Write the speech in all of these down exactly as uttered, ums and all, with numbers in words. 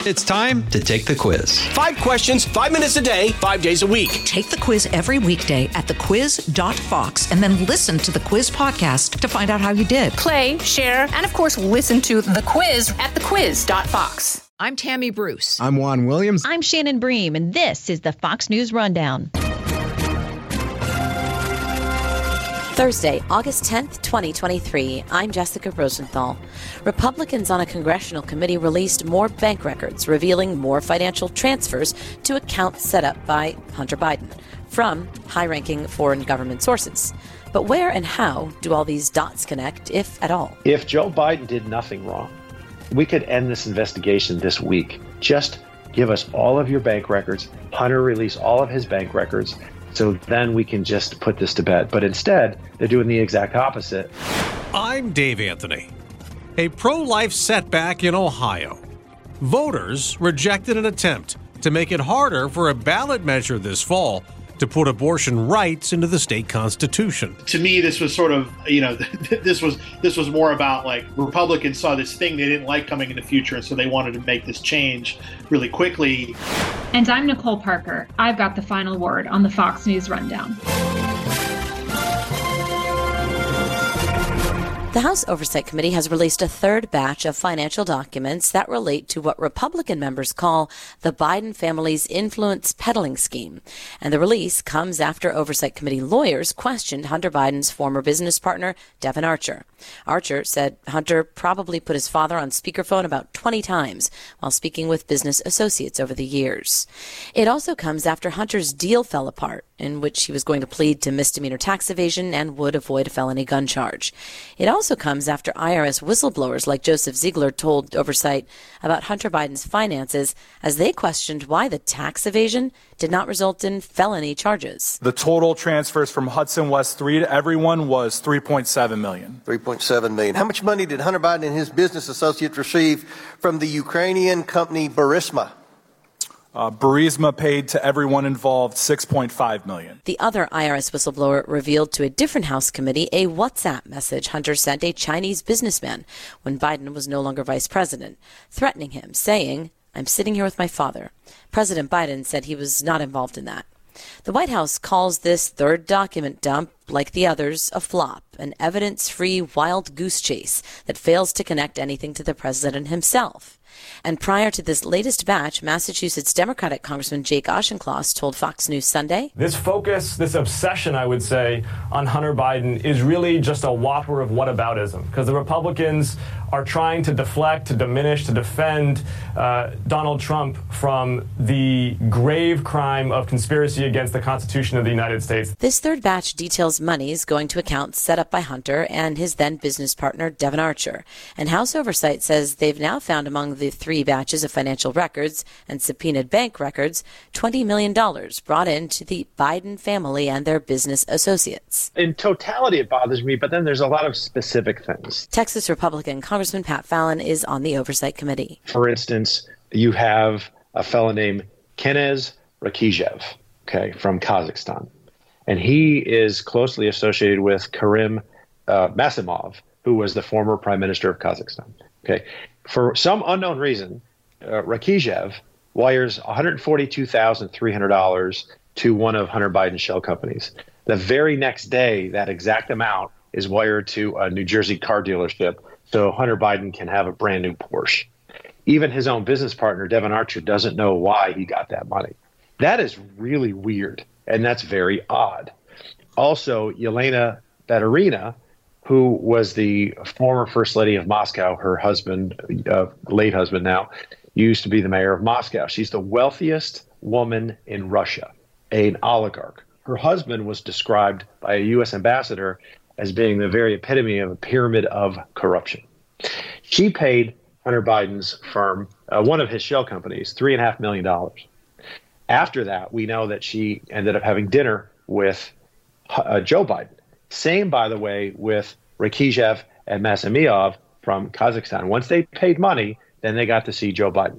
It's time to take the quiz. Five questions, five minutes a day, five days a week. Take the quiz every weekday at the quiz dot fox and then listen to the quiz podcast to find out how you did. Play, share, and of course, listen to the quiz at the quiz dot fox. I'm Tammy Bruce. I'm Juan Williams. I'm Shannon Bream, and this is the Fox News Rundown. Thursday, August tenth, twenty twenty-three. I'm Jessica Rosenthal. Republicans on a congressional committee released more bank records revealing more financial transfers to accounts set up by Hunter Biden from high-ranking foreign government sources. But where and how do all these dots connect, if at all? If Joe Biden did nothing wrong, we could end this investigation this week. Just give us all of your bank records. Hunter release all of his bank records. So then we can just put this to bed. But instead, they're doing the exact opposite. I'm Dave Anthony. A pro-life setback in Ohio. Voters rejected an attempt to make it harder for a ballot measure this fall to put abortion rights into the state constitution. To me, this was sort of, you know, this was this was more about like Republicans saw this thing they didn't like coming in the future, and so they wanted to make this change really quickly. And I'm Nicole Parker. I've got the final word on the Fox News Rundown. The House Oversight Committee has released a third batch of financial documents that relate to what Republican members call the Biden family's influence peddling scheme. And the release comes after Oversight Committee lawyers questioned Hunter Biden's former business partner, Devon Archer. Archer said Hunter probably put his father on speakerphone about twenty times while speaking with business associates over the years. It also comes after Hunter's deal fell apart, in which he was going to plead to misdemeanor tax evasion and would avoid a felony gun charge. It also comes after I R S whistleblowers like Joseph Ziegler told Oversight about Hunter Biden's finances as they questioned why the tax evasion did not result in felony charges. The total transfers from Hudson West three to everyone was three point seven million dollars. three point seven million dollars. How much money did Hunter Biden and his business associates receive from the Ukrainian company Burisma? Uh, Burisma paid to everyone involved six point five million dollars. The other I R S whistleblower revealed to a different House committee a WhatsApp message Hunter sent a Chinese businessman when Biden was no longer vice president, threatening him, saying, "I'm sitting here with my father." President Biden said he was not involved in that. The White House calls this third document dump, like the others, a flop, an evidence-free wild goose chase that fails to connect anything to the president himself. And prior to this latest batch, Massachusetts Democratic Congressman Jake Auchincloss told Fox News Sunday, "This focus, this obsession, I would say, on Hunter Biden is really just a whopper of whataboutism, because the Republicans are trying to deflect, to diminish, to defend uh, Donald Trump from the grave crime of conspiracy against the Constitution of the United States." This third batch details monies going to accounts set up by Hunter and his then business partner, Devon Archer. And House Oversight says they've now found among the three batches of financial records and subpoenaed bank records twenty million dollars brought in to the Biden family and their business associates. In totality, it bothers me, but then there's a lot of specific things. Texas Republican Congressman Pat Fallon is on the Oversight Committee. For instance, you have a fellow named Kenez Rakijev, okay, from Kazakhstan. And he is closely associated with Karim uh, Masimov, who was the former prime minister of Kazakhstan. Okay. For some unknown reason, uh, Rakijev wires one hundred forty-two thousand three hundred dollars to one of Hunter Biden's shell companies. The very next day, that exact amount is wired to a New Jersey car dealership so Hunter Biden can have a brand new Porsche. Even his own business partner, Devon Archer, doesn't know why he got that money. That is really weird, and that's very odd. Also, Yelena Baturina, who was the former First Lady of Moscow, her husband, uh, late husband now, used to be the mayor of Moscow. She's the wealthiest woman in Russia, an oligarch. Her husband was described by a U S ambassador as being the very epitome of a pyramid of corruption. She paid Hunter Biden's firm, uh, one of his shell companies, three and a half million dollars. After that, we know that she ended up having dinner with uh, Joe Biden. Same, by the way, with Rakijev and Masimov from Kazakhstan. Once they paid money, then they got to see Joe Biden.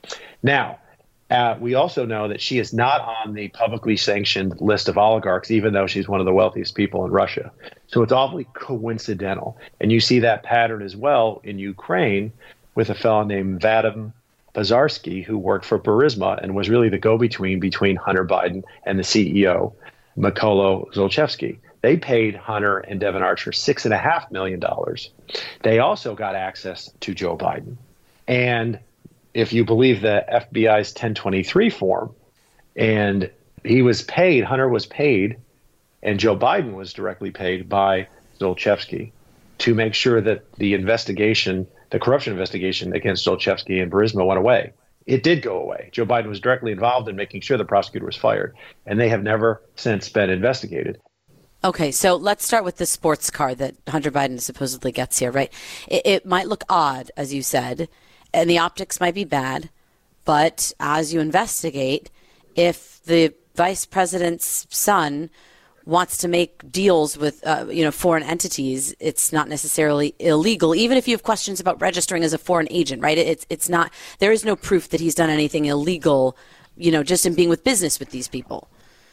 Now, uh, we also know that she is not on the publicly sanctioned list of oligarchs, even though she's one of the wealthiest people in Russia. So it's awfully coincidental. And you see that pattern as well in Ukraine with a fellow named Vadim Bazarski, who worked for Burisma and was really the go-between between Hunter Biden and the C E O, Mykola Zlochevsky. They paid Hunter and Devon Archer six and a half million dollars. They also got access to Joe Biden. And if you believe the F B I's ten twenty-three form, and he was paid, Hunter was paid, and Joe Biden was directly paid by Zlochevsky to make sure that the investigation, the corruption investigation against Zlochevsky and Burisma went away. It did go away. Joe Biden was directly involved in making sure the prosecutor was fired, and they have never since been investigated. Okay, so let's start with the sports car that Hunter Biden supposedly gets here, right? It, it might look odd, as you said, and the optics might be bad, but as you investigate, if the vice president's son wants to make deals with uh, you know foreign entities, it's not necessarily illegal, even if you have questions about registering as a foreign agent, right? It's it's not, there is no proof that he's done anything illegal, you know, just in being with business with these people.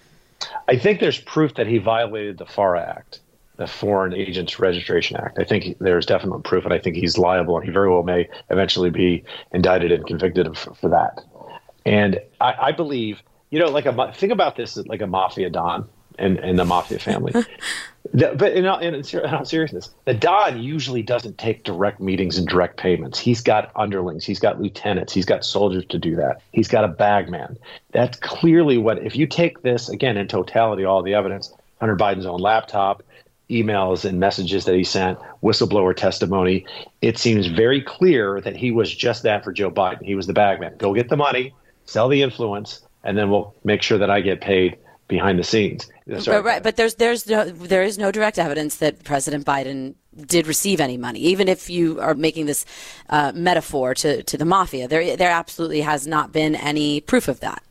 I think there's proof that he violated the FARA Act, the Foreign Agents Registration Act. I think there's definite proof, and I think he's liable, and he very well may eventually be indicted and convicted for, for that. And I, I believe, you know, like a think about this like a mafia don and, and the mafia family. the, but in all, in, in all seriousness, the don usually doesn't take direct meetings and direct payments. He's got underlings, he's got lieutenants, he's got soldiers to do that. He's got a bagman. That's clearly what, if you take this, again, in totality, all the evidence, Hunter Biden's own laptop, emails and messages that he sent, whistleblower testimony, it seems very clear that he was just that for Joe Biden. He was the bagman. Go get the money, sell the influence, and then we'll make sure that I get paid behind the scenes. Right, right, but there's there's no there is no direct evidence that President Biden did receive any money, even if you are making this uh, metaphor to, to the mafia. There there absolutely has not been any proof of that.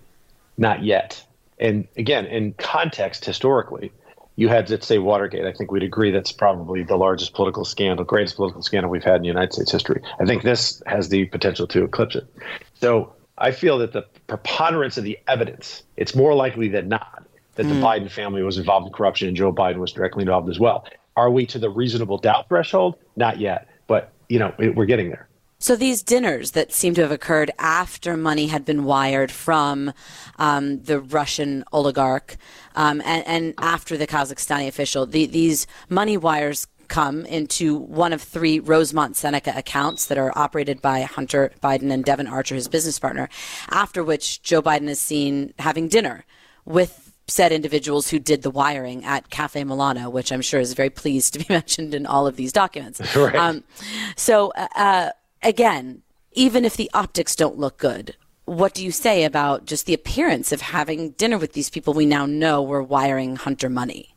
Not yet. And again, in context, historically, you had, let's say, Watergate. I think we'd agree that's probably the largest political scandal, greatest political scandal we've had in United States history. I think this has the potential to eclipse it. So I feel that the preponderance of the evidence, it's more likely than not that the mm. Biden family was involved in corruption and Joe Biden was directly involved as well. Are we to the reasonable doubt threshold? Not yet. But, you know, it, we're getting there. So these dinners that seem to have occurred after money had been wired from um, the Russian oligarch um, and, and after the Kazakhstani official, the, these money wires come into one of three Rosemont Seneca accounts that are operated by Hunter Biden and Devon Archer, his business partner, after which Joe Biden is seen having dinner with said individuals who did the wiring at Cafe Milano, which I'm sure is very pleased to be mentioned in all of these documents. Right. Um, so, uh, again, even if the optics don't look good, what do you say about just the appearance of having dinner with these people we now know were wiring Hunter money?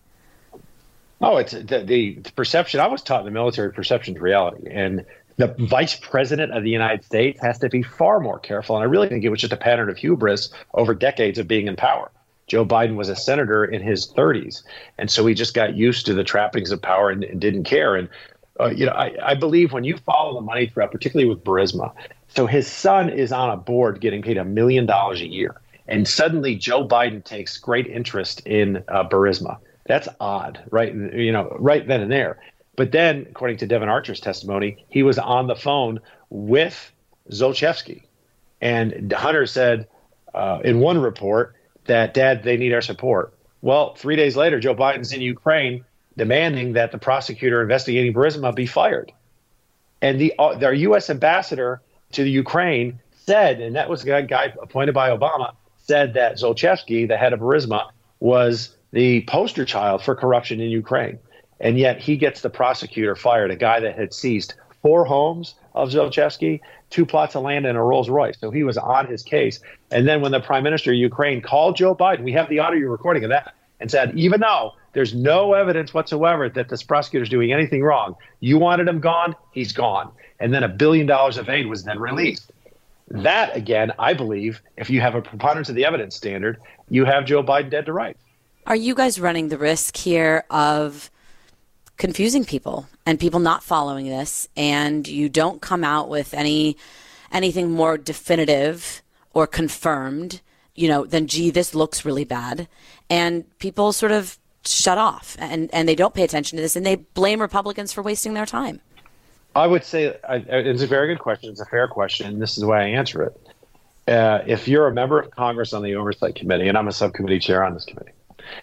Oh, it's the, the perception. I was taught in the military, perception is reality. And the vice president of the United States has to be far more careful. And I really think it was just a pattern of hubris over decades of being in power. Joe Biden was a senator in his thirties. And so he just got used to the trappings of power and, and didn't care. And, uh, you know, I, I believe when you follow the money threat, particularly with Burisma, so his son is on a board getting paid a million dollars a year. And suddenly Joe Biden takes great interest in uh, Burisma. That's odd, right? You know, right then and there. But then, according to Devon Archer's testimony, he was on the phone with Zlochevsky. And Hunter said uh, in one report that, Dad, they need our support. Well, three days later, Joe Biden's in Ukraine demanding that the prosecutor investigating Burisma be fired. And the uh, their U S ambassador to the Ukraine said, and that was a guy appointed by Obama, said that Zlochevsky, the head of Burisma, was the poster child for corruption in Ukraine. And yet he gets the prosecutor fired, a guy that had seized four homes of Zlochevsky, two plots of land, and a Rolls Royce. So he was on his case. And then when the prime minister of Ukraine called Joe Biden, we have the audio recording of that, and said, even though there's no evidence whatsoever that this prosecutor is doing anything wrong, you wanted him gone, he's gone. And then a billion dollars of aid was then released. That, again, I believe, if you have a preponderance of the evidence standard, you have Joe Biden dead to rights. Are you guys running the risk here of confusing people and people not following this, and you don't come out with any anything more definitive or confirmed, you know, than, gee, this looks really bad, and people sort of shut off and, and they don't pay attention to this and they blame Republicans for wasting their time? I would say I, it's a very good question. It's a fair question. This is the way I answer it. Uh, if you're a member of Congress on the Oversight Committee, and I'm a subcommittee chair on this committee,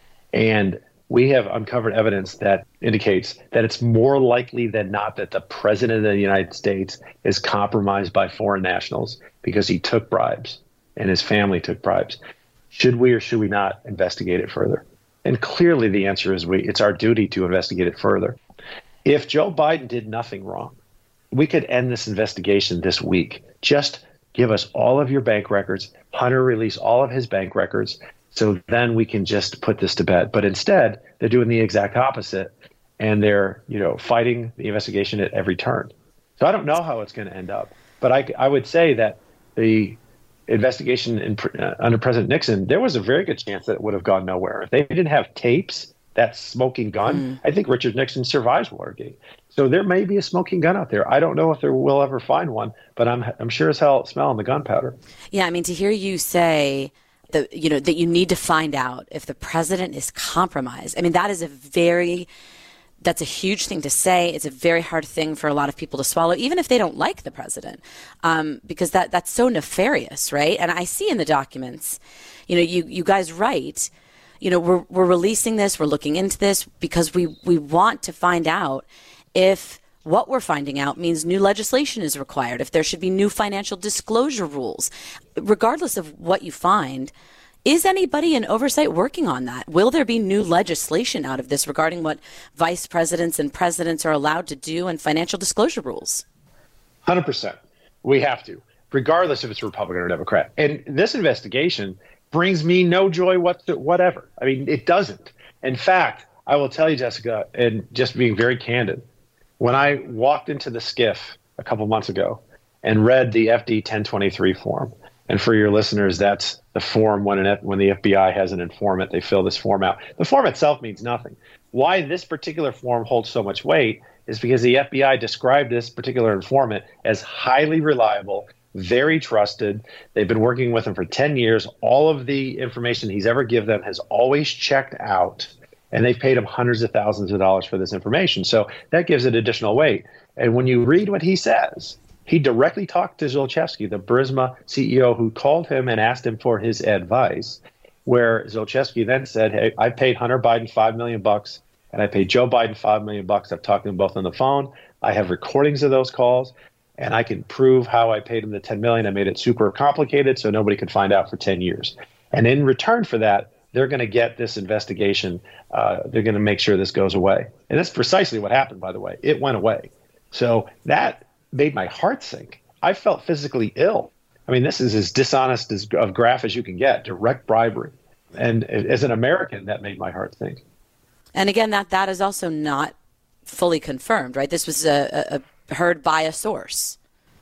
and we have uncovered evidence that indicates that it's more likely than not that the president of the United States is compromised by foreign nationals because he took bribes and his family took bribes. Should we or should we not investigate it further? And clearly the answer is we. It's our duty to investigate it further. If Joe Biden did nothing wrong, we could end this investigation this week. Just give us all of your bank records. Hunter release all of his bank records. So then we can just put this to bed. But instead, they're doing the exact opposite. And they're, you know, fighting the investigation at every turn. So I don't know how it's going to end up. But I, I would say that the investigation in, uh, under President Nixon, there was a very good chance that it would have gone nowhere. If they didn't have tapes, that smoking gun, mm. I think Richard Nixon survives Watergate. So there may be a smoking gun out there. I don't know if there will ever find one, but I'm I'm sure as hell smelling the gunpowder. Yeah, I mean, to hear you say that, you know, that you need to find out if the president is compromised. I mean, that is a very, that's a huge thing to say. It's a very hard thing for a lot of people to swallow, even if they don't like the president, um, because that that's so nefarious, right? And I see in the documents, you know, you you guys write, you know, we're we're releasing this, we're looking into this because we we want to find out if what we're finding out means new legislation is required, if there should be new financial disclosure rules. Regardless of what you find, is anybody in oversight working on that? Will there be new legislation out of this regarding what vice presidents and presidents are allowed to do and financial disclosure rules? one hundred percent. We have to, regardless if it's Republican or Democrat. And this investigation brings me no joy whatever. I mean, it doesn't. In fact, I will tell you, Jessica, and just being very candid, when I walked into the SCIF a couple months ago and read the F D ten twenty-three form, and for your listeners, that's the form when an, when the F B I has an informant, they fill this form out. The form itself means nothing. Why this particular form holds so much weight is because the F B I described this particular informant as highly reliable, very trusted. They've been working with him for ten years. All of the information he's ever given them has always checked out. And they've paid him hundreds of thousands of dollars for this information. So that gives it additional weight. And when you read what he says, he directly talked to Zlochevsky, the Burisma C E O, who called him and asked him for his advice, where Zlochevsky then said, hey, I paid Hunter Biden five million bucks, and I paid Joe Biden five million bucks. I've talked to them both on the phone. I have recordings of those calls, and I can prove how I paid him the ten million dollars. I made it super complicated so nobody could find out for ten years. And in return for that, they're going to get this investigation. Uh, they're going to make sure this goes away. And that's precisely what happened, by the way. It went away. So that made my heart sink. I felt physically ill. I mean, this is as dishonest as, of graph as you can get, direct bribery. And as an American, that made my heart sink. And again, that that is also not fully confirmed, right? This was a, a heard by a source.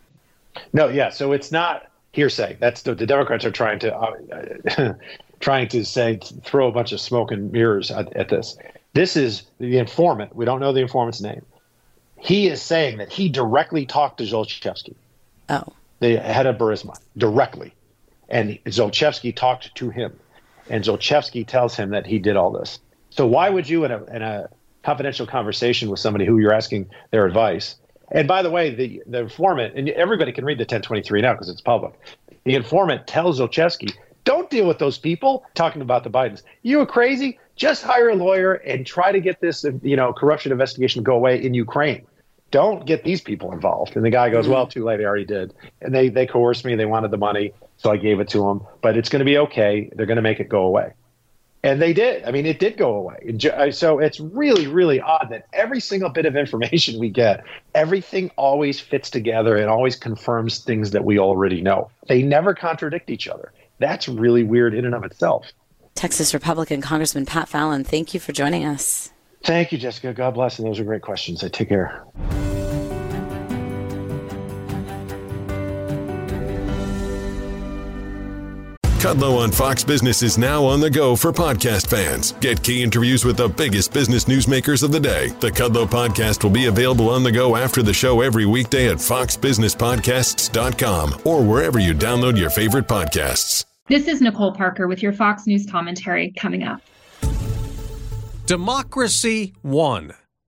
No, yeah. So it's not hearsay. That's the, the Democrats are trying to uh, trying to say throw a bunch of smoke and mirrors at, at this. This is the informant. We don't know the informant's name. He is saying that he directly talked to Zlochevsky, oh, the head of Burisma, directly, and Zlochevsky talked to him, and Zlochevsky tells him that he did all this. So why would you, in a, in a confidential conversation with somebody who you're asking their advice? And by the way, the, the informant, and everybody can read the ten twenty-three now because it's public. The informant tells Zlochevsky, don't deal with those people, talking about the Bidens. You are crazy. Just hire a lawyer and try to get this, you know, corruption investigation to go away in Ukraine. Don't get these people involved. And the guy goes, well, too late. I already did. And they, they coerced me. They wanted the money. So I gave it to them. But it's going to be okay. They're going to make it go away. And they did. I mean, it did go away. So it's really, really odd that every single bit of information we get, everything always fits together and always confirms things that we already know. They never contradict each other. That's really weird in and of itself. Texas Republican Congressman Pat Fallon, thank you for joining us. Thank you, Jessica. God bless. And those are great questions. I take care. Kudlow on Fox Business is now on the go for podcast fans. Get key interviews with the biggest business newsmakers of the day. The Kudlow podcast will be available on the go after the show every weekday at fox business podcasts dot com or wherever you download your favorite podcasts. This is Nicole Parker with your Fox News commentary coming up. Democracy won.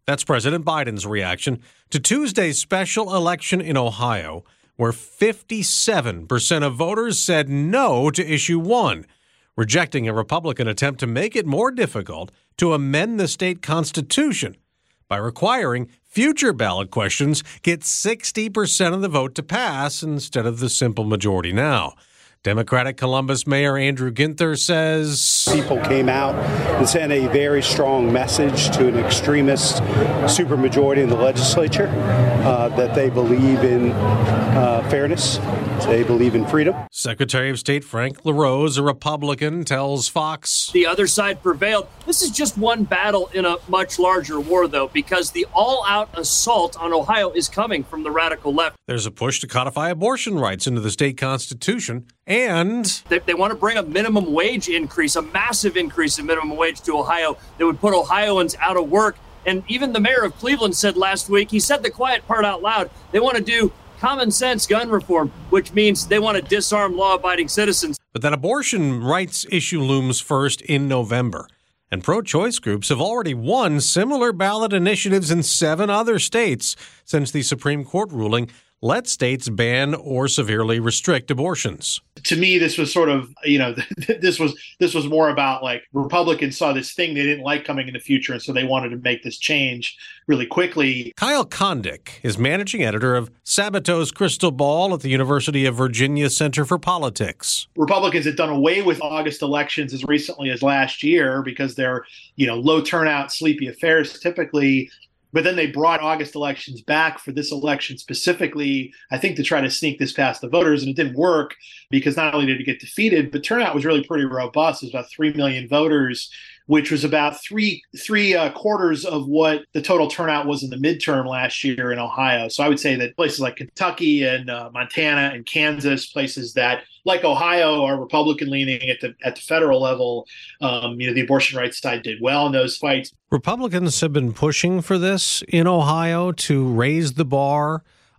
That's President Biden's reaction to Tuesday's special election in Ohio, where fifty-seven percent of voters said no to issue one, rejecting a Republican attempt to make it more difficult to amend the state constitution by requiring future ballot questions get sixty percent of the vote to pass instead of the simple majority now. Democratic Columbus Mayor Andrew Ginther says people came out and sent a very strong message to an extremist supermajority in the legislature uh, that they believe in uh, fairness. They believe in freedom. Secretary of State Frank LaRose, a Republican, tells Fox the other side prevailed. This is just one battle in a much larger war, though, because the all-out assault on Ohio is coming from the radical left. There's a push to codify abortion rights into the state constitution. And they, they want to bring a minimum wage increase, a massive increase in minimum wage to Ohio that would put Ohioans out of work. And even the mayor of Cleveland said last week, he said the quiet part out loud, they want to do common sense gun reform, which means they want to disarm law-abiding citizens. But that abortion rights issue looms first in November. And pro-choice groups have already won similar ballot initiatives in seven other states since the Supreme Court ruling let states ban or severely restrict abortions. To me, this was sort of, you know, this was this was more about like Republicans saw this thing they didn't like coming in the future, and so they wanted to make this change really quickly. Kyle Kondik is managing editor of Sabato's Crystal Ball at the University of Virginia Center for Politics. Republicans had done away with August elections as recently as last year because they're, you know, low turnout, sleepy affairs typically. But then they brought August elections back for this election specifically, I think, to try to sneak this past the voters. And it didn't work because not only did it get defeated, but turnout was really pretty robust. It was about three million voters, which was about three three uh, quarters of what the total turnout was in the midterm last year in Ohio. So I would say that places like Kentucky and uh, Montana and Kansas, places that, like Ohio, are Republican leaning at the at the federal level, um, you know, the abortion rights side did well in those fights. Republicans have been pushing for this in Ohio to raise the bar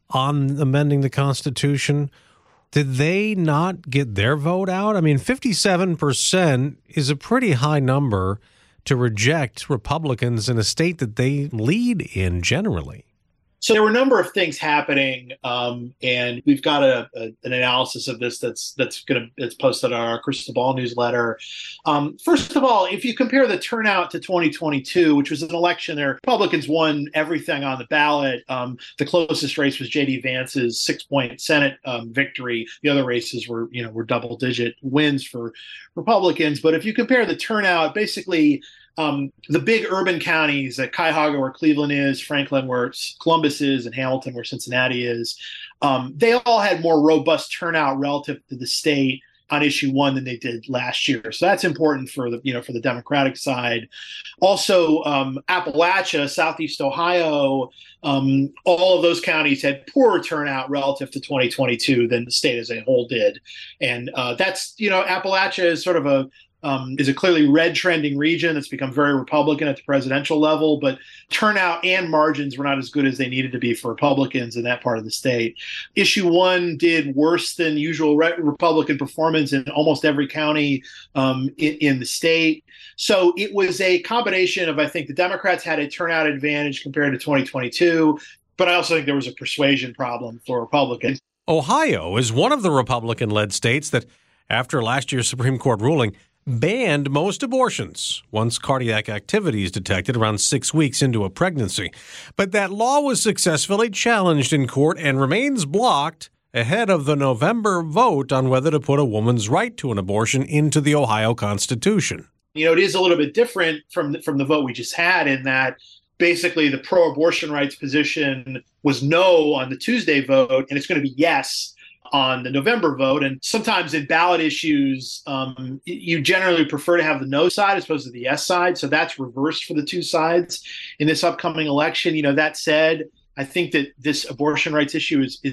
on amending the Constitution. Did they not get their vote out? I mean, fifty-seven percent is a pretty high number to reject Republicans in a state that they lead in generally. So there were a number of things happening, um, and we've got a, a, an analysis of this that's that's going to it's posted on our Crystal Ball newsletter. Um, first of all, if you compare the turnout to twenty twenty-two, which was an election there, Republicans won everything on the ballot. Um, the closest race was J D Vance's six-point Senate um, victory. The other races were, you know, were double-digit wins for Republicans. But if you compare the turnout, basically. Um, the big urban counties, like Cuyahoga, where Cleveland is, Franklin, where Columbus is, and Hamilton, where Cincinnati is, um, they all had more robust turnout relative to the state on issue one than they did last year. So that's important for the, you know, for the Democratic side. Also, um, Appalachia, Southeast Ohio, um, all of those counties had poorer turnout relative to twenty twenty-two than the state as a whole did. And uh, that's, you know, Appalachia is sort of a, Um, is a clearly red trending region that's become very Republican at the presidential level, but turnout and margins were not as good as they needed to be for Republicans in that part of the state. Issue one did worse than usual re- Republican performance in almost every county um, in, in the state. So it was a combination of, I think the Democrats had a turnout advantage compared to twenty twenty-two, but I also think there was a persuasion problem for Republicans. Ohio is one of the Republican-led states that, after last year's Supreme Court ruling, banned most abortions once cardiac activity is detected around six weeks into a pregnancy. But that law was successfully challenged in court and remains blocked ahead of the November vote on whether to put a woman's right to an abortion into the Ohio Constitution. You know, it is a little bit different from the, from the vote we just had in that basically the pro-abortion rights position was no on the Tuesday vote, and it's going to be yes on the November vote. And sometimes in ballot issues, um, you generally prefer to have the no side as opposed to the yes side. So that's reversed for the two sides in this upcoming election. You know, that said, I think that this abortion rights issue is, is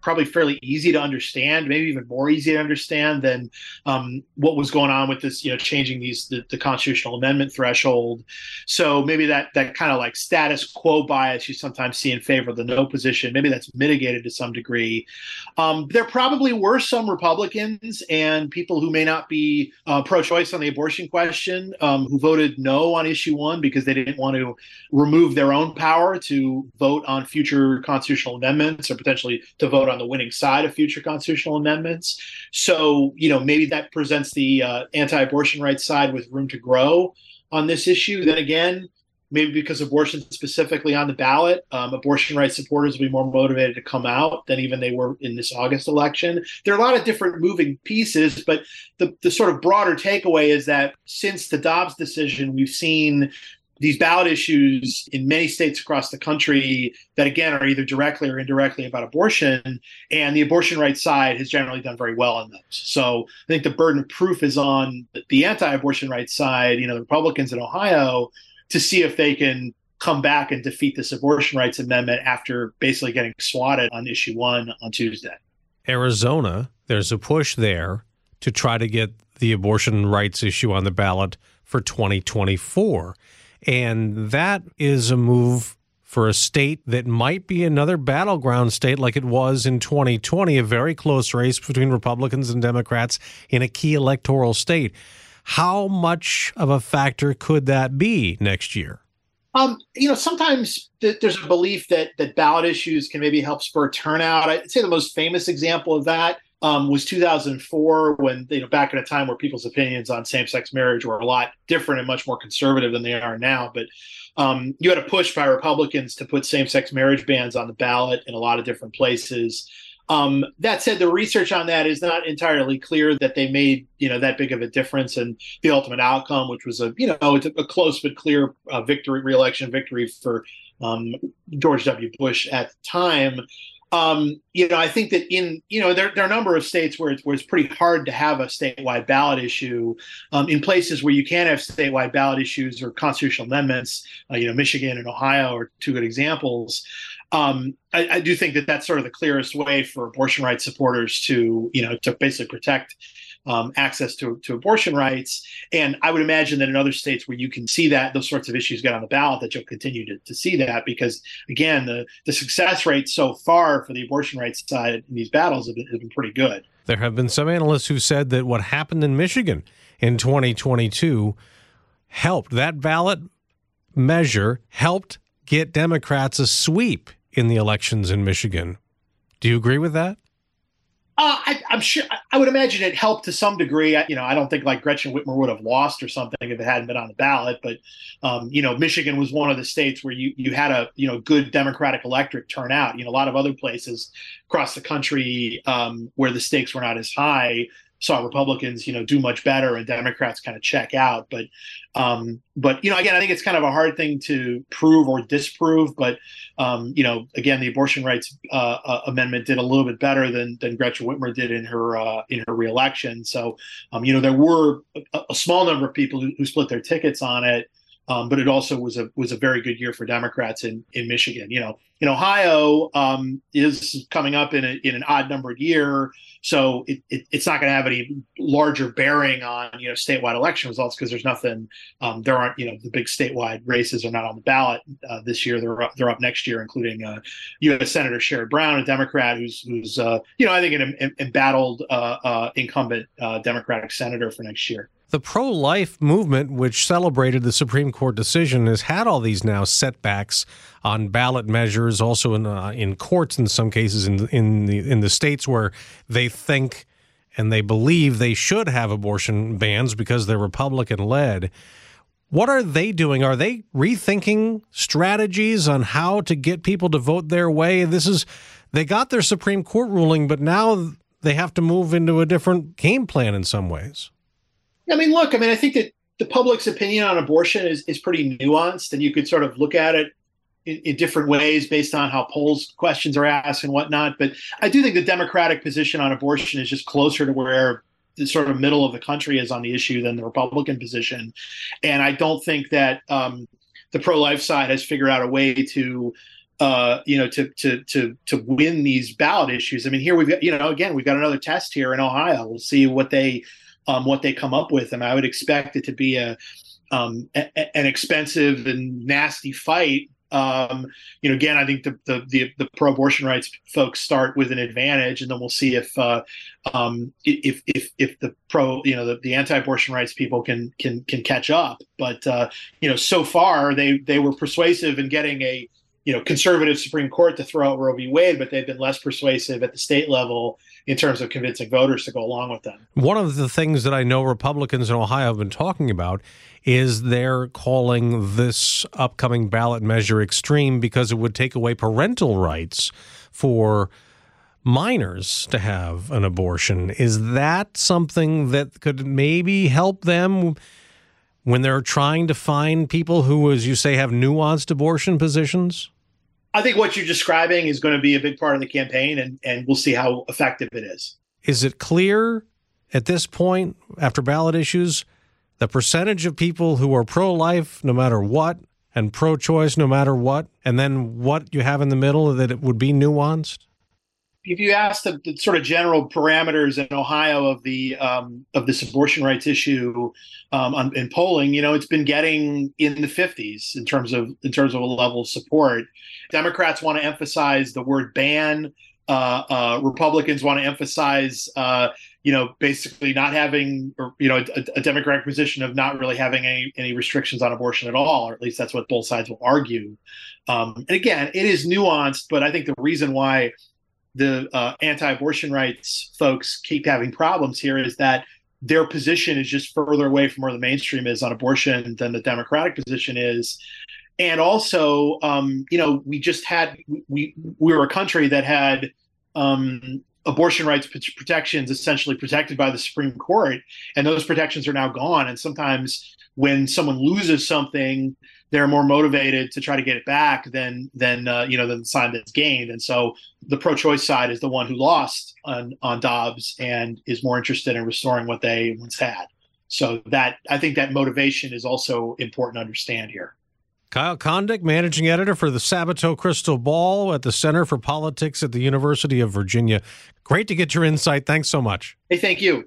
probably fairly easy to understand, maybe even more easy to understand than um, what was going on with this, you know, changing these the, the constitutional amendment threshold. So maybe that that kind of like status quo bias you sometimes see in favor of the no position, maybe that's mitigated to some degree. Um, there probably were some Republicans and people who may not be uh, pro-choice on the abortion question um, who voted no on issue one because they didn't want to remove their own power to vote on future constitutional amendments or potentially to vote on the winning side of future constitutional amendments. So, you know, maybe that presents the uh, anti-abortion rights side with room to grow on this issue. Then again, maybe because abortion specifically on the ballot, um, abortion rights supporters will be more motivated to come out than even they were in this August election. There are a lot of different moving pieces, but the, the sort of broader takeaway is that since the Dobbs decision, we've seen these ballot issues in many states across the country that, again, are either directly or indirectly about abortion. And the abortion rights side has generally done very well on those. So I think the burden of proof is on the anti-abortion rights side, you know, the Republicans in Ohio, to see if they can come back and defeat this abortion rights amendment after basically getting swatted on issue one on Tuesday. Arizona, there's a push there to try to get the abortion rights issue on the ballot for twenty twenty-four. And that is a move for a state that might be another battleground state like it was in twenty twenty, a very close race between Republicans and Democrats in a key electoral state. How much of a factor could that be next year? Um, you know, sometimes th- there's a belief that that ballot issues can maybe help spur turnout. I'd say the most famous example of that um, was two thousand four, when, you know, back in a time where people's opinions on same-sex marriage were a lot different and much more conservative than they are now. But um, you had a push by Republicans to put same-sex marriage bans on the ballot in a lot of different places. Um, that said, the research on that is not entirely clear that they made, you know, that big of a difference in the ultimate outcome, which was a, you know, a close but clear uh, victory, re-election victory for um, George W. Bush at the time. Um, you know, I think that in, you know, there, there are a number of states where it's, where it's pretty hard to have a statewide ballot issue. Um, in places where you can have statewide ballot issues or constitutional amendments, uh, you know, Michigan and Ohio are two good examples. Um, I, I do think that that's sort of the clearest way for abortion rights supporters to, you know, to basically protect um, access to, to abortion rights. And I would imagine that in other states where you can see that those sorts of issues get on the ballot, that you'll continue to, to see that because, again, the, the success rate so far for the abortion rights side in these battles have been, have been pretty good. There have been some analysts who said that what happened in Michigan in twenty twenty-two helped, that ballot measure helped get Democrats a sweep in the elections in Michigan. Do you agree with that? Uh, I, I'm sure. I would imagine it helped to some degree. I, you know, I don't think like Gretchen Whitmer would have lost or something if it hadn't been on the ballot. But um, you know, Michigan was one of the states where you you had a you know good Democratic electorate turnout. You know, a lot of other places across the country um, where the stakes were not as high saw Republicans, you know, do much better and Democrats kind of check out. But, um, but you know, again, I think it's kind of a hard thing to prove or disprove. But, um, you know, again, the abortion rights uh, uh, amendment did a little bit better than than Gretchen Whitmer did in her uh, in her reelection. So, um, you know, there were a, a small number of people who, who split their tickets on it. Um, but it also was a was a very good year for Democrats in, in Michigan. You know, in Ohio um, is coming up in a, in an odd numbered year, so it, it, it's not going to have any larger bearing on you know statewide election results because there's nothing. Um, there aren't you know the big statewide races are not on the ballot uh, this year. They're up, they're up next year, including uh, U S Senator Sherrod Brown, a Democrat who's who's uh, you know I think an embattled uh, uh, incumbent uh, Democratic senator for next year. The pro-life movement, which celebrated the Supreme Court decision, has had all these now setbacks on ballot measures, also in uh, in courts in some cases in in the in the states where they think and they believe they should have abortion bans because they're Republican-led. What are they doing? Are they rethinking strategies on how to get people to vote their way? This is they got their Supreme Court ruling, but now they have to move into a different game plan in some ways. I mean, look, I mean, I think that the public's opinion on abortion is, is pretty nuanced, and you could sort of look at it in, in different ways based on how polls questions are asked and whatnot. But I do think the Democratic position on abortion is just closer to where the sort of middle of the country is on the issue than the Republican position. And I don't think that um, the pro-life side has figured out a way to uh, you know, to to to to win these ballot issues. I mean, here we've got, you know, again, we've got another test here in Ohio. We'll see what they um, what they come up with, and I would expect it to be a, um, a an expensive and nasty fight. Um, you know, again, I think the, the, the, the pro-abortion rights folks start with an advantage, and then we'll see if, uh, um, if, if, if the pro, you know, the, the anti-abortion rights people can, can, can catch up. But, uh, you know, so far they, they were persuasive in getting a, you know, conservative Supreme Court to throw out Roe v. Wade, but they've been less persuasive at the state level in terms of convincing voters to go along with them. One of the things that I know Republicans in Ohio have been talking about is they're calling this upcoming ballot measure extreme because it would take away parental rights for minors to have an abortion. Is that something that could maybe help them when they're trying to find people who, as you say, have nuanced abortion positions? I think what you're describing is going to be a big part of the campaign, and, and we'll see how effective it is. Is it clear at this point, after ballot issues, the percentage of people who are pro-life no matter what and pro-choice no matter what, and then what you have in the middle, that it would be nuanced? If you ask the, the sort of general parameters in Ohio of the um, of this abortion rights issue um, on, in polling, you know, it's been getting in the fifties in terms of in terms of a level of support. Democrats want to emphasize the word ban. Uh, uh, Republicans want to emphasize, uh, you know, basically not having, or, you know, a, a Democratic position of not really having any, any restrictions on abortion at all, or at least that's what both sides will argue. Um, and again, it is nuanced, but I think the reason why the uh, anti-abortion rights folks keep having problems here is that their position is just further away from where the mainstream is on abortion than the Democratic position is. And also, um, you know, we just had, we we were a country that had um, abortion rights protections essentially protected by the Supreme Court, and those protections are now gone. And sometimes when someone loses something, they're more motivated to try to get it back than than uh, you know than the side that's gained. And so the pro-choice side is the one who lost on on Dobbs and is more interested in restoring what they once had. So that, I think that motivation is also important to understand here. Kyle Kondik, managing editor for the Sabato Crystal Ball at the Center for Politics at the University of Virginia. Great to get your insight. Thanks so much. Hey, thank you.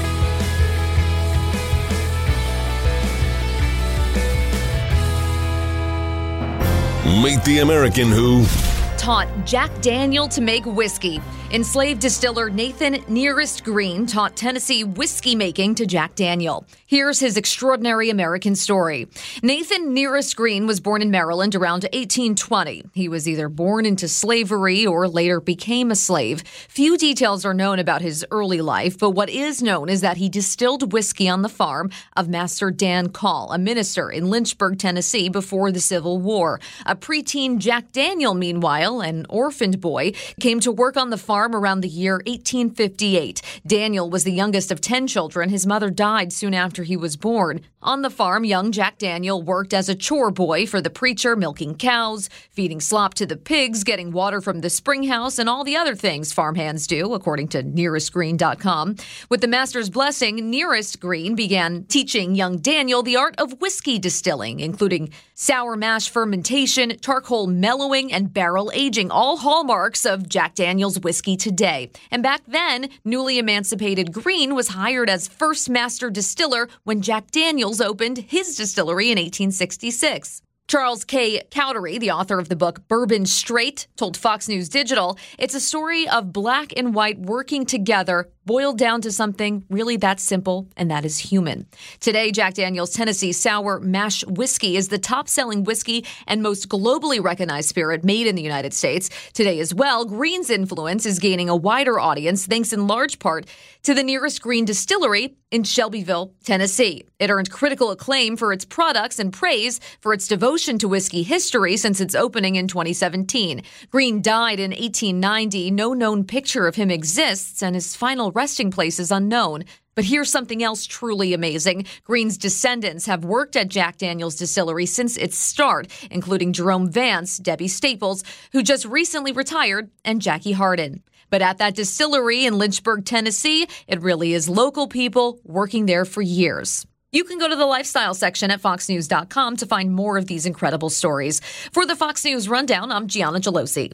Meet the American who taught Jack Daniel to make whiskey. Enslaved distiller Nathan Nearest Green taught Tennessee whiskey making to Jack Daniel. Here's his extraordinary American story. Nathan Nearest Green was born in Maryland around eighteen twenty. He was either born into slavery or later became a slave. Few details are known about his early life, but what is known is that he distilled whiskey on the farm of Master Dan Call, a minister in Lynchburg, Tennessee, before the Civil War. A preteen Jack Daniel, meanwhile, an orphaned boy, came to work on the farm around the year eighteen fifty-eight. Daniel was the youngest of ten children. His mother died soon after he was born. On the farm, young Jack Daniel worked as a chore boy for the preacher, milking cows, feeding slop to the pigs, getting water from the spring house, and all the other things farmhands do, according to nearest green dot com. With the master's blessing, Nearest Green began teaching young Daniel the art of whiskey distilling, including sour mash fermentation, charcoal mellowing, and barrel aging, all hallmarks of Jack Daniel's whiskey today. And back then, newly emancipated Green was hired as first master distiller when Jack Daniels opened his distillery in eighteen sixty-six. Charles K. Cowdery, the author of the book Bourbon Straight, told Fox News Digital, it's a story of black and white working together, boiled down to something really that simple, and that is human. Today, Jack Daniel's Tennessee Sour Mash Whiskey is the top-selling whiskey and most globally recognized spirit made in the United States. Today as well, Green's influence is gaining a wider audience thanks in large part to the Nearest Green Distillery in Shelbyville, Tennessee. It earned critical acclaim for its products and praise for its devotion to whiskey history since its opening in twenty seventeen. Green died in eighteen ninety. No known picture of him exists, and his final resting place is unknown. But here's something else truly amazing. Green's descendants have worked at Jack Daniel's distillery since its start, including Jerome Vance, Debbie Staples, who just recently retired, and Jackie Hardin. But at that distillery in Lynchburg, Tennessee, it really is local people working there for years. You can go to the lifestyle section at fox news dot com to find more of these incredible stories. For the Fox News Rundown, I'm Gianna Gelosi.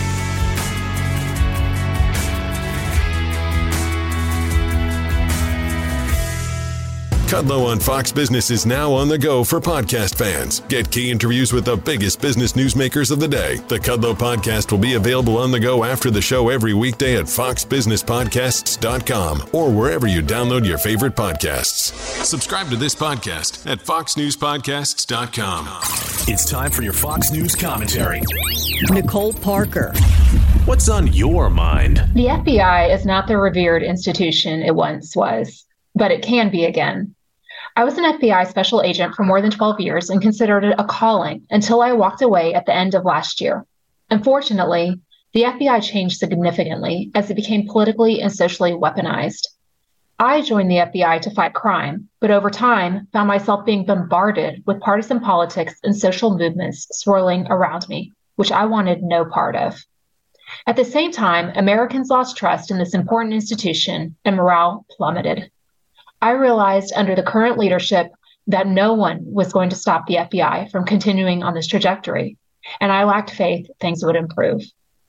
Kudlow on Fox Business is now on the go for podcast fans. Get key interviews with the biggest business newsmakers of the day. The Kudlow podcast will be available on the go after the show every weekday at fox business podcasts dot com or wherever you download your favorite podcasts. Subscribe to this podcast at fox news podcasts dot com. It's time for your Fox News commentary. Nicole Parker. What's on your mind? The F B I is not the revered institution it once was, but it can be again. I was an F B I special agent for more than twelve years and considered it a calling until I walked away at the end of last year. Unfortunately, the F B I changed significantly as it became politically and socially weaponized. I joined the F B I to fight crime, but over time found myself being bombarded with partisan politics and social movements swirling around me, which I wanted no part of. At the same time, Americans lost trust in this important institution and morale plummeted. I realized under the current leadership that no one was going to stop the F B I from continuing on this trajectory, and I lacked faith things would improve.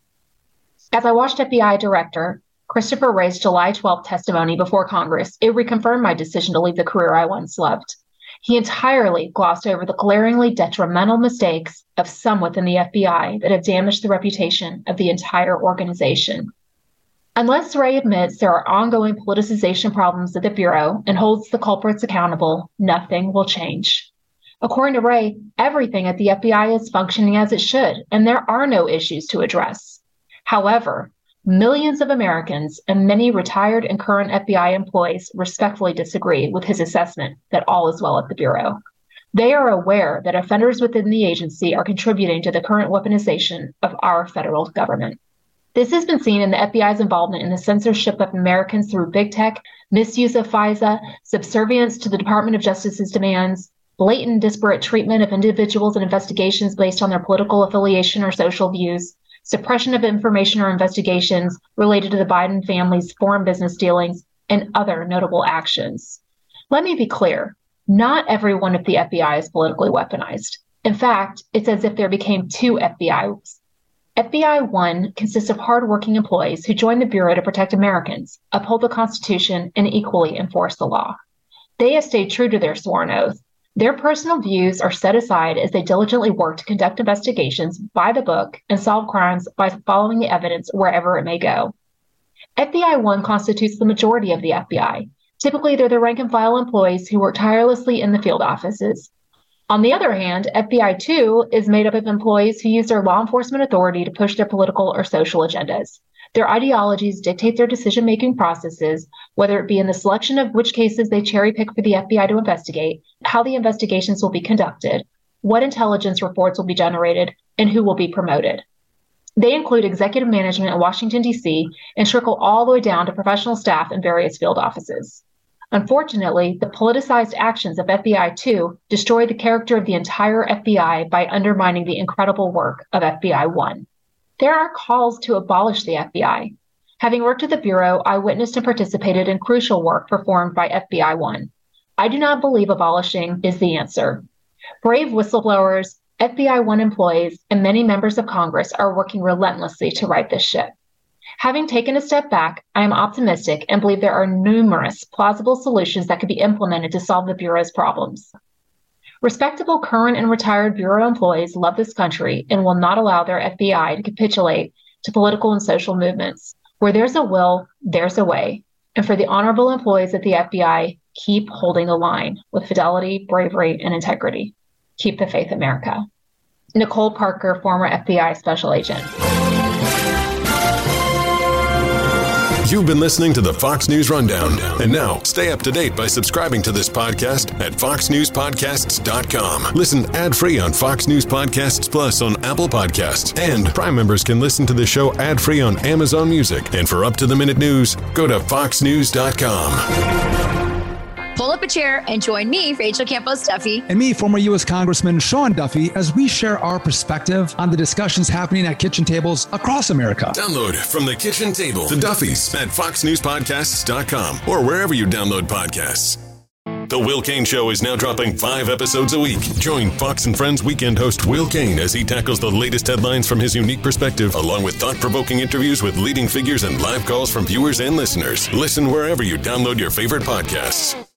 As I watched F B I Director Christopher Wray's July twelfth testimony before Congress, it reconfirmed my decision to leave the career I once loved. He entirely glossed over the glaringly detrimental mistakes of some within the F B I that have damaged the reputation of the entire organization. Unless Wray admits there are ongoing politicization problems at the Bureau and holds the culprits accountable, nothing will change. According to Wray, everything at the F B I is functioning as it should, and there are no issues to address. However, millions of Americans and many retired and current F B I employees respectfully disagree with his assessment that all is well at the Bureau. They are aware that offenders within the agency are contributing to the current weaponization of our federal government. This has been seen in the F B I's involvement in the censorship of Americans through big tech, misuse of FISA, subservience to the Department of Justice's demands, blatant disparate treatment of individuals in investigations based on their political affiliation or social views, suppression of information or investigations related to the Biden family's foreign business dealings, and other notable actions. Let me be clear, not everyone at the F B I is politically weaponized. In fact, it's as if there became two F B Is. F B I one consists of hardworking employees who join the Bureau to protect Americans, uphold the Constitution, and equally enforce the law. They have stayed true to their sworn oath. Their personal views are set aside as they diligently work to conduct investigations by the book and solve crimes by following the evidence wherever it may go. F B I one constitutes the majority of the F B I. Typically, they're the rank and file employees who work tirelessly in the field offices. On the other hand, F B I two is made up of employees who use their law enforcement authority to push their political or social agendas. Their ideologies dictate their decision-making processes, whether it be in the selection of which cases they cherry-pick for the F B I to investigate, how the investigations will be conducted, what intelligence reports will be generated, and who will be promoted. They include executive management in Washington, D C, and trickle all the way down to professional staff in various field offices. Unfortunately, the politicized actions of F B I two destroy the character of the entire F B I by undermining the incredible work of F B I one. There are calls to abolish the F B I. Having worked at the Bureau, I witnessed and participated in crucial work performed by F B I one. I do not believe abolishing is the answer. Brave whistleblowers, F B I one employees, and many members of Congress are working relentlessly to right this ship. Having taken a step back, I am optimistic and believe there are numerous plausible solutions that could be implemented to solve the Bureau's problems. Respectable current and retired Bureau employees love this country and will not allow their F B I to capitulate to political and social movements. Where there's a will, there's a way. And for the honorable employees at the F B I, keep holding the line with fidelity, bravery, and integrity. Keep the faith, America. Nicole Parker, former F B I special agent. You've been listening to the Fox News Rundown. And now, stay up to date by subscribing to this podcast at fox news podcasts dot com. Listen ad-free on Fox News Podcasts Plus on Apple Podcasts. And Prime members can listen to the show ad-free on Amazon Music. And for up-to-the-minute news, go to fox news dot com. Pull up a chair and join me, Rachel Campos Duffy. And me, former U S Congressman Sean Duffy, as we share our perspective on the discussions happening at kitchen tables across America. Download From the Kitchen Table, The Duffys, at fox news podcasts dot com or wherever you download podcasts. The Will Kane Show is now dropping five episodes a week. Join Fox and Friends weekend host Will Kane as he tackles the latest headlines from his unique perspective, along with thought-provoking interviews with leading figures and live calls from viewers and listeners. Listen wherever you download your favorite podcasts.